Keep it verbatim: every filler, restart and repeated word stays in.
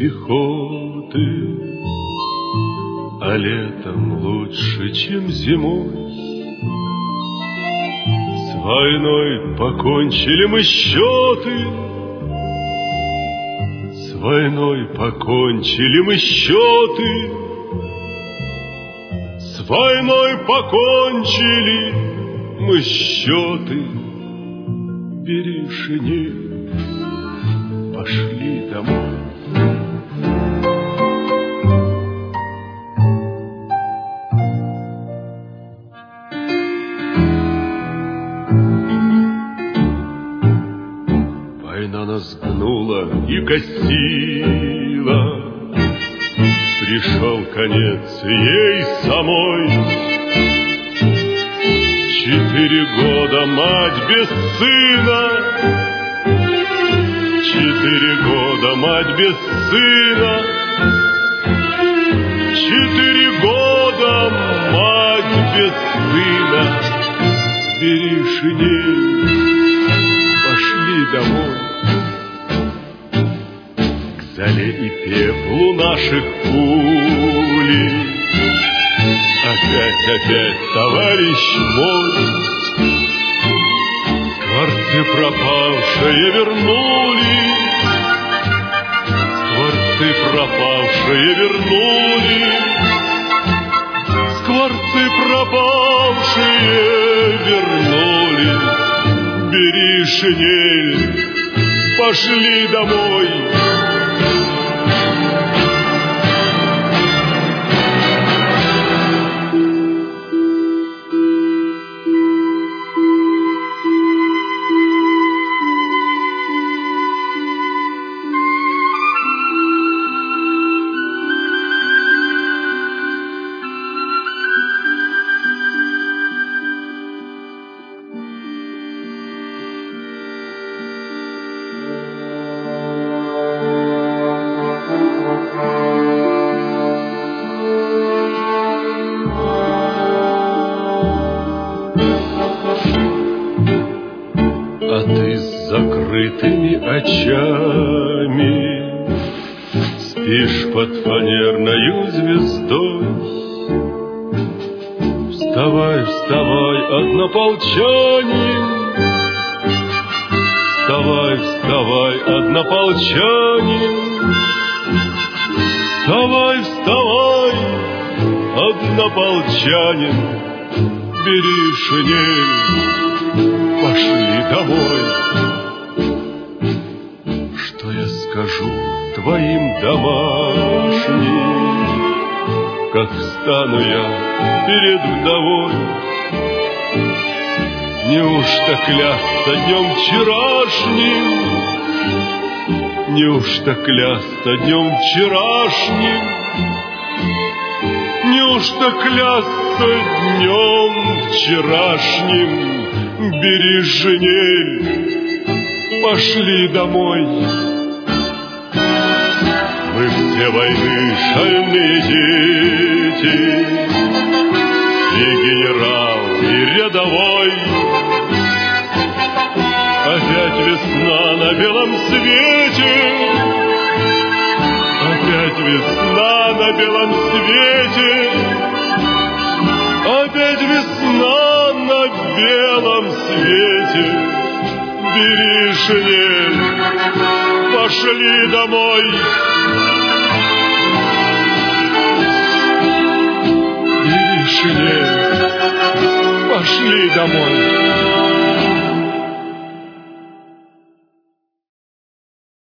пехоты, а летом лучше, чем зимой. С войной покончили мы счеты, с войной покончили мы счеты, с войной покончили мы счеты. Бери шинель, пошли домой. Война нас гнула и косила, пришел конец ей самой. Четыре года мать без сына, четыре года мать без сына, четыре года мать без сына. Бери шинель, пошли домой. К зале и пеплу наших пулей опять, опять, товарищ мой, скворцы пропавшие вернули, скворцы пропавшие вернули, скворцы пропавшие вернули. Бери шинель, пошли домой. А ты с закрытыми очами спишь под фанерною звездой. Вставай, вставай, однополчанин, вставай, вставай, однополчанин, вставай, вставай, однополчанин. Бери шинель, пошли домой. Что я скажу твоим домашним, как встану я перед вдовой? Неужто клясться днем вчерашним, неужто клясться днем вчерашним, неужто клясться днем вчерашним? Бери шинель, пошли домой. Мы все войны шальные дети, и генерал, и рядовой. Опять весна на белом свете, опять весна на белом свете, опять весна на белом свете. Бери шинель, пошли домой. Бери шинель, пошли домой.